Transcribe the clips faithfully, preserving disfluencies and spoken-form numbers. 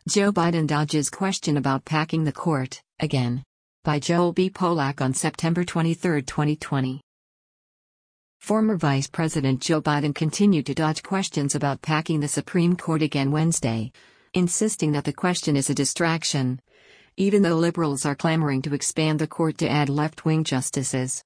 Joe Biden dodges question about packing the court, again. By Joel B. Polak on September twenty-third, twenty twenty. Former Vice President Joe Biden continued to dodge questions about packing the Supreme Court again Wednesday, insisting that the question is a distraction, even though liberals are clamoring to expand the court to add left-wing justices.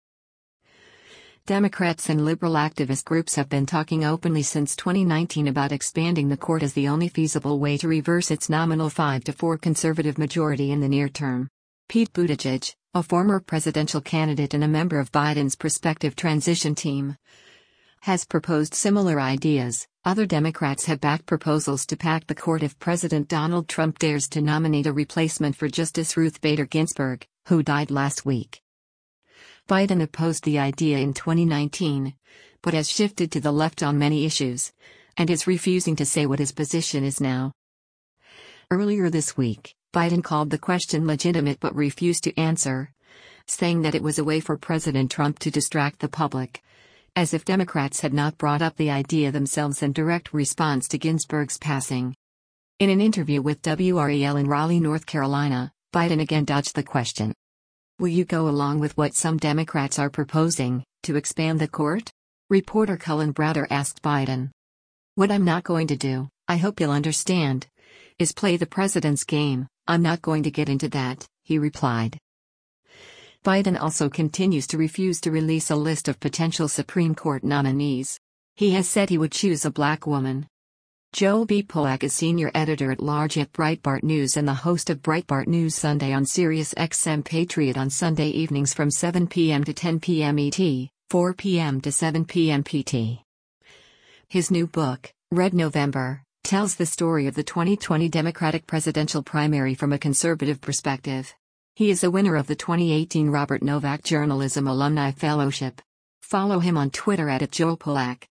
Democrats and liberal activist groups have been talking openly since twenty nineteen about expanding the court as the only feasible way to reverse its nominal five to four conservative majority in the near term. Pete Buttigieg, a former presidential candidate and a member of Biden's prospective transition team, has proposed similar ideas. Other Democrats have backed proposals to pack the court if President Donald Trump dares to nominate a replacement for Justice Ruth Bader Ginsburg, who died last week. Biden opposed the idea in twenty nineteen, but has shifted to the left on many issues, and is refusing to say what his position is now. Earlier this week, Biden called the question legitimate but refused to answer, saying that it was a way for President Trump to distract the public, as if Democrats had not brought up the idea themselves in direct response to Ginsburg's passing. In an interview with W R E L in Raleigh, North Carolina, Biden again dodged the question. Will you go along with what some Democrats are proposing, to expand the court? Reporter Cullen Browder asked Biden. What I'm not going to do, I hope you'll understand, is play the president's game. I'm not going to get into that, he replied. Biden also continues to refuse to release a list of potential Supreme Court nominees. He has said he would choose a black woman. Joel B. Polak is senior editor-at-large at Breitbart News and the host of Breitbart News Sunday on Sirius X M Patriot on Sunday evenings from seven p m to ten p m E T, four p m to seven p m P T. His new book, Red November, tells the story of the twenty twenty Democratic presidential primary from a conservative perspective. He is a winner of the twenty eighteen Robert Novak Journalism Alumni Fellowship. Follow him on Twitter at Joel Polak.